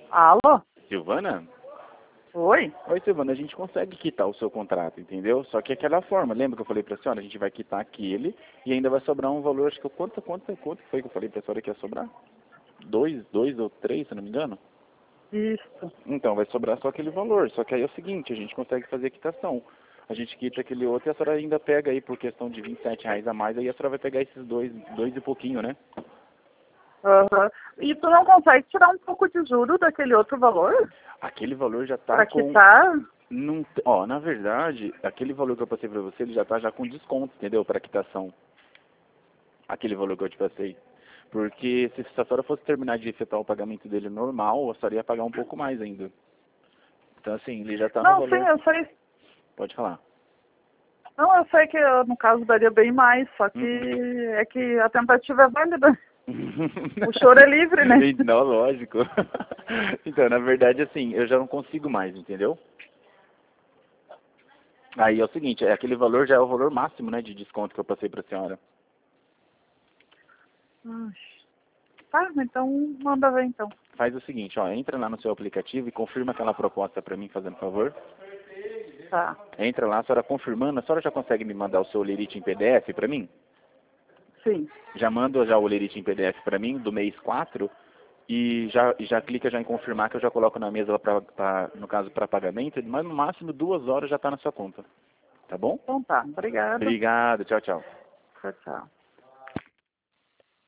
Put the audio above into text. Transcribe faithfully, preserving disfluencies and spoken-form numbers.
Alô? Silvana? Oi? Oi, Silvana, a gente consegue quitar o seu contrato, entendeu? Só que é aquela forma, lembra que eu falei pra senhora? A gente vai quitar aquele e ainda vai sobrar um valor, acho que quanto, quanto, quanto foi que eu falei pra senhora que ia sobrar? Dois, dois ou três, se não me engano? Isso. Então, vai sobrar só aquele valor. Só que aí é o seguinte, a gente consegue fazer a quitação. A gente quita aquele outro e a senhora ainda pega aí por questão de vinte e sete reais a mais, aí a senhora vai pegar esses dois, dois e pouquinho, né? Aham. E tu não consegue tirar um pouco de juro daquele outro valor? Aquele valor já tá Pra com... quitar? Não, t- ó, na verdade, aquele valor que eu passei pra você, ele já tá já com desconto, entendeu? Pra quitação. Aquele valor que eu te passei. Porque se a senhora fosse terminar de efetuar o pagamento dele normal, a senhora ia pagar um pouco mais ainda. Então, assim, ele já tá no Não, sim, valor. eu sei. Pode falar. Não, eu sei que eu, no caso daria bem mais, só que Uhum. é que a tentativa é válida. O choro é livre, né? Não, lógico. Então, na verdade, assim, eu já não consigo mais, entendeu? Aí é o seguinte, é aquele valor já é o valor máximo, né, de desconto que eu passei pra senhora. Ai. Tá, então manda ver então. Faz o seguinte, ó, entra lá no seu aplicativo e confirma aquela proposta pra mim, fazendo favor. Tá. Entra lá, a senhora confirmando, a senhora já consegue me mandar o seu lerite em P D F pra mim? Sim. Já manda já o lerite em P D F pra mim, do mês quatro, e já, e já clica já em confirmar que eu já coloco na mesa, pra, pra, no caso, para pagamento, mas no máximo duas horas já tá na sua conta. Tá bom? Então tá. Obrigada. Obrigado, tchau, tchau. Tchau, tchau.